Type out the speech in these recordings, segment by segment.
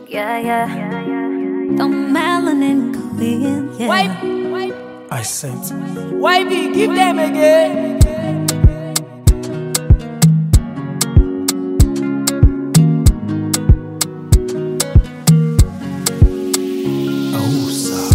Yeah, yeah. The melanin go in, yeah. Wipe. I sent. Wifey, give them again. Oh, sir.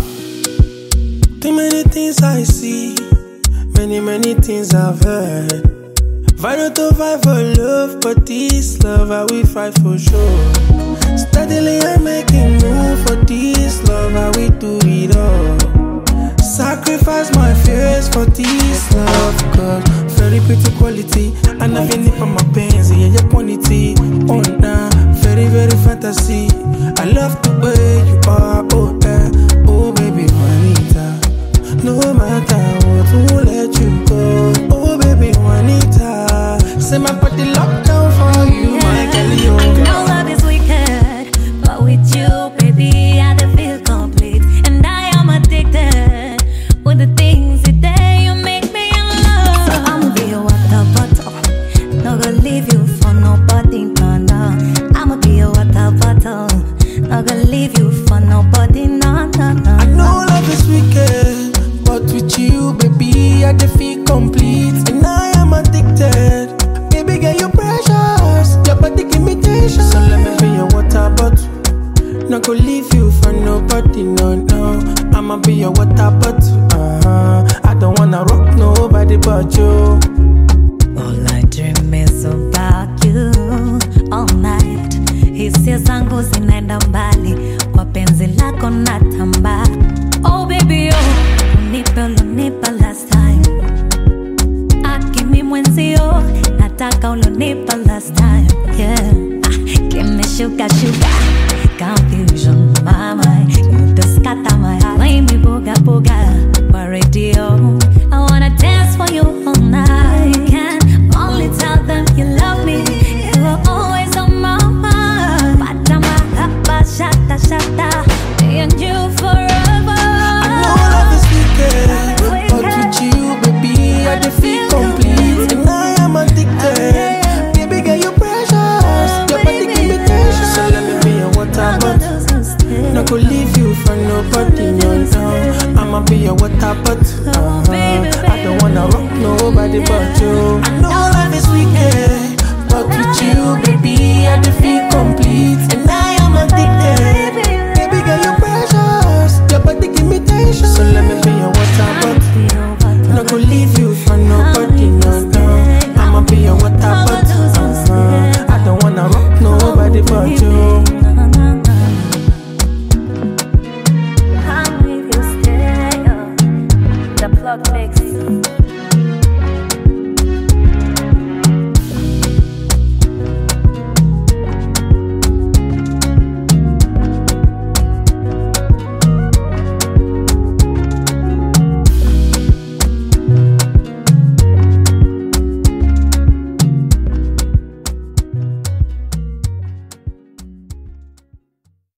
Too many things I see, many things I've heard. Vital to fight for love, but this love I will fight for sure. Steadily I'm making move for this love, I will do it all. Sacrifice my fears for this love, cause very pretty quality. And I feel it for my pains, yeah, your quantity. Oh, nah, very fantasy. I love the way you are, oh, yeah. Oh, baby, Juanita. No matter what, won't let you go. Oh, baby, Juanita. Say my body locked down for you, my girl. I know love is wicked, but with you, baby, I don't feel complete. And I am addicted with the things you do, you make me in love. So I'ma be your water bottle, not gonna leave you for nobody, no. I'ma be your water bottle, not gonna leave you for nobody, no. I know love is wicked, but with you, baby, I just feel complete. And I am addicted. Baby, girl, you precious. Your body give me tension. So let me be your water bottle. Not gonna leave you for nobody, no. I'ma be your water bottle. I don't wanna rock nobody but you. All I dream is about you all night. Hisia zangu zinaenda mbali kwa penzi lako natamba. Oh baby, oh, unipa last time. Akimi mwenzio, nataka ulonipa last time. Yeah, give me sugar. Confusion, my mind. You just scatter my heart. Play me booga for radio. I wanna dance for you all night. You can only tell them you love me. You are always on my mind. Patama, hapa, shata. Me and you forever. I know love is wicked, but with you, baby, I just feel complete. And I am addicted. Baby, girl, you precious. Your body give me tension. So let me be your water bottle. Not gonna leave you for nobody, no. I'ma be your water bottle. I don't wanna rock nobody but you. I know love is wicked, but with you, baby, I just feel complete. And I am addicted. Baby, girl, you precious. Your body give me tension. So let me be your water bottle. Not gonna leave you for nobody, no. I'ma be your water bottle. I don't wanna rock nobody but you. The plug mix.